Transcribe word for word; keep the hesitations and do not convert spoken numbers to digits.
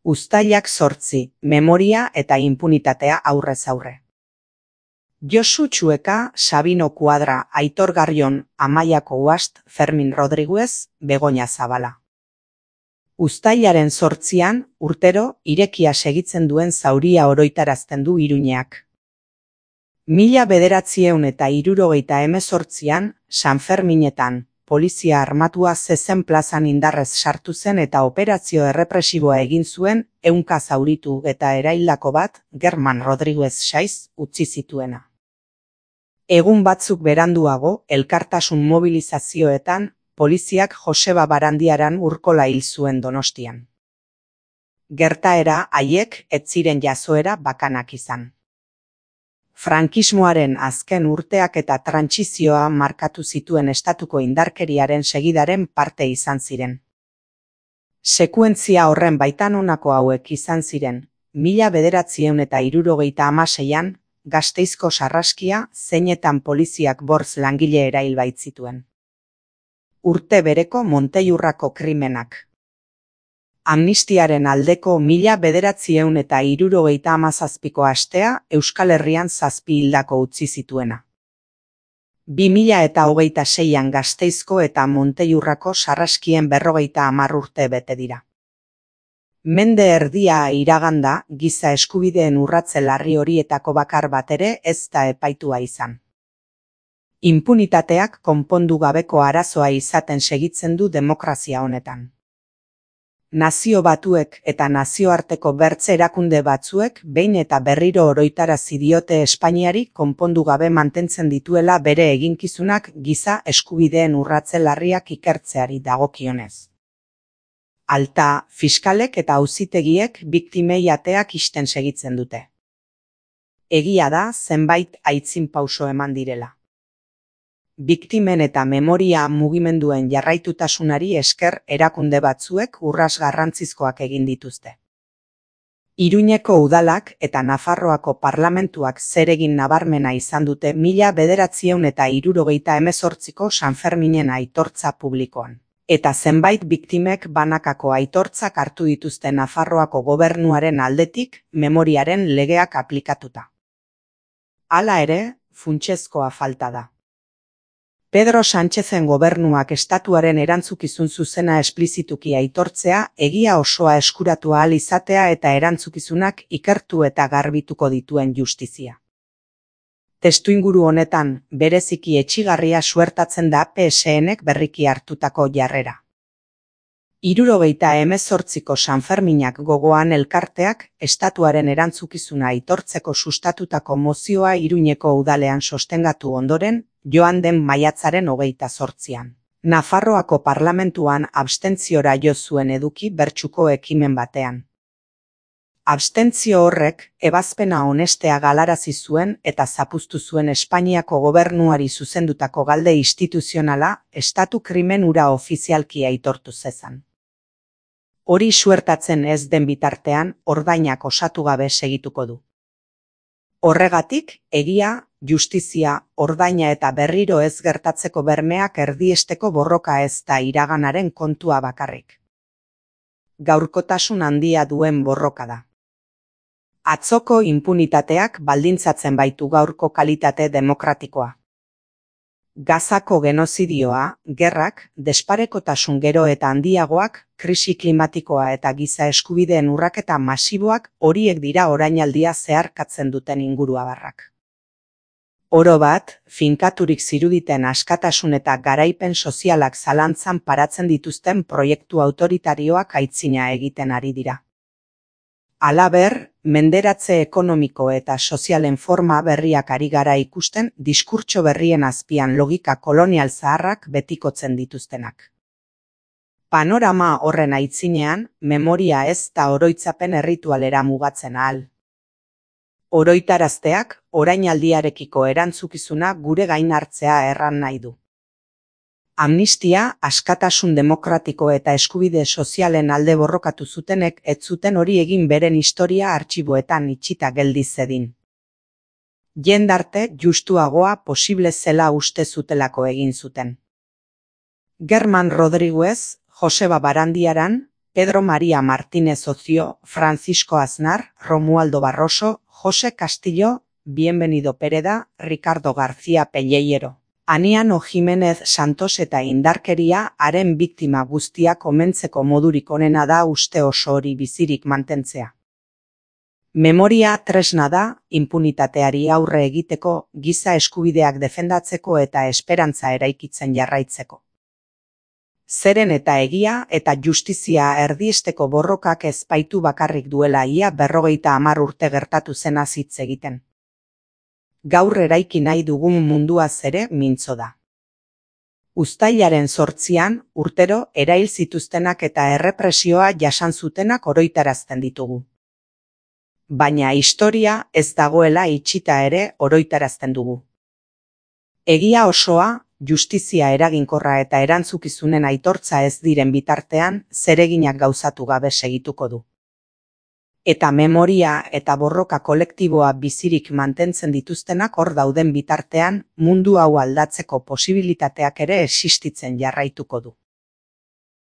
Uztailak zortzi, memoria eta inpunitatea aurrez aurre. Josu Txueka, Sabino Kuadra, Aitor Garrion, Amaiako Uast, Fermin Rodriguez, Begoña Zabala. Uztailaren zortzian, urtero, irekia segitzen duen zauria oroitarazten du Iruñeak. Mila bederatzieun eta hirurogeita hemezortzian, San Ferminetan, polizia armatua zezen plazan indarrez sartu zen eta operazio errepresiboa egin zuen, ehunka zauritu eta eraildako bat, German Rodriguez Saiz, utzi zituena. Egun batzuk beranduago, elkartasun mobilizazioetan, poliziak Joseba Barandiaran Urkola hil zuen Donostian. Gertaera haiek ez ziren jazoera bakanak izan. Frankismoaren azken urteak eta trantsizioa markatu zituen estatuko indarkeriaren segidaren parte izan ziren. Sekuentzia horren baitan honako hauek izan ziren, mila bederatzieun eta hirurogeita hamaseian, Gasteizko sarraskia zeinetan poliziak bortz langile erail baitzituen. Urte bereko Montellurrako krimenak. Amnistiaren aldeko mila bederatzieun eta hirurogeita hamazazpiko astea Euskal Herrian zazpi hildako utzi zituena. Bi mila eta hogeita seian Gasteizko eta Montellurrako sarraskien berrogeita hamar urte bete dira. Mende erdia iraganda, giza eskubideen urratze larri horietako bakar bat ere ez da epaitua izan. Inpunitateak konpondu gabeko arazoa izaten segitzen du demokrazia honetan. Nazio Batuek eta nazioarteko bertze erakunde batzuek behin eta berriro oroitarazi diote Espainiari konpondu gabe mantentzen dituela bere eginkizunak giza eskubideen urratze larriak ikertzeari dagokionez. Alta, fiskalek eta auzitegiek biktimei ateak ixten segitzen dute. Egia da zenbait aitzinpauso eman direla. Biktimen eta memoria mugimenduen jarraitutasunari esker erakunde batzuek urras garrantzizkoak egin dituzte. Iruñeko udalak eta Nafarroako parlamentuak zeregin nabarmena izan dute mila bederatzieun eta hirurogeita hemezortziko San Ferminen aitortza publikoan. Eta zenbait biktimek banakako aitortzak hartu dituzte Nafarroako gobernuaren aldetik memoriaren legeak aplikatuta. Hala ere, funtsezkoa falta da. Pedro Sánchezen gobernuak estatuaren erantzukizun zuzena esplizituki aitortzea, egia osoa eskuratu ahal izatea eta erantzukizunak ikertu eta garbituko dituen justizia. Testuinguru honetan, bereziki etsigarria suertatzen da P S Nek berriki hartutako jarrera. Hirurogeita hemezortziko San Ferminak gogoan elkarteak, estatuaren erantzukizuna aitortzeko sustatutako mozioa Iruñeko udalean sostengatu ondoren, joan den maiatzaren hogeita zortzian. Nafarroako parlamentuan abstentziora jo zuen eduki bertsuko ekimen batean. Abstentzio horrek ebazpena onestea galarazi zuen eta zapuztu zuen Espainiako gobernuari zuzendutako galde instituzionala estatu krimen hura ofizialki aitortu zezan. Hori suertatzen ez den bitartean ordainak osatu gabe segituko du. Horregatik, egia, justizia, ordaina eta berriro ez gertatzeko bermeak erdiesteko borroka ez da iraganaren kontua bakarrik. Gaurkotasun handia duen borroka da. Atzoko inpunitateak baldintzatzen baitu gaurko kalitate demokratikoa. Gazako genozidioa, gerrak, desparekotasun gero eta handiagoak, krisi klimatikoa eta giza eskubideen urraketa masiboak horiek dira orainaldia zeharkatzen duten inguruabarrak. Oro bat, finkaturik ziruditen askatasun eta garaipen sozialak zalantzan paratzen dituzten proiektu autoritarioak aitzina egiten ari dira. Halaber, menderatze ekonomiko eta sozialen forma berriak ari gara ikusten diskurtso berrien azpian logika kolonial zaharrak betikotzen dituztenak. Panorama horren aitzinean, memoria ez da oroitzapen erritualera mugatzen ahal. Oroitarazteak, orainaldiarekiko erantzukizuna gure gain hartzea erran nahi du. Amnistia, askatasun demokratiko eta eskubide sozialen alde borrokatu zutenek ez zuten hori egin beren historia artxiboetan itxita geldi zedin. Jendarte justuagoa posible zela uste zutelako egin zuten. German Rodriguez, Joseba Barandiaran, Pedro María Martínez Ocio, Francisco Aznar, Romualdo Barroso, José Castillo, Bienvenido Pereda, Ricardo García Pelleiro. Aniano Jimenez Santos eta indarkeria haren biktima guztiak omentzeko modurik onena da uste oso hori bizirik mantentzea. Memoria tresna da, impunitateari aurre egiteko, giza eskubideak defendatzeko eta esperantza eraikitzen jarraitzeko. Zeren eta egia eta justizia erdiesteko borrokak ez baitu bakarrik duela ia berrogeita hamar urte gertatu zenaz hitz egiten. Gaur eraiki nahi dugun munduaz ere mintzo da. Uztailaren zortzian, urtero, erail zituztenak eta errepresioa jasan zutenak oroitarazten ditugu. Baina historia ez dagoela itxita ere oroitarazten dugu. Egia osoa, justizia eraginkorra eta erantzukizunen aitortza ez diren bitartean, zereginak gauzatu gabe segituko du. Eta memoria eta borroka kolektiboa bizirik mantentzen dituztenak hor dauden bitartean, mundu hau aldatzeko posibilitateak ere existitzen jarraituko du.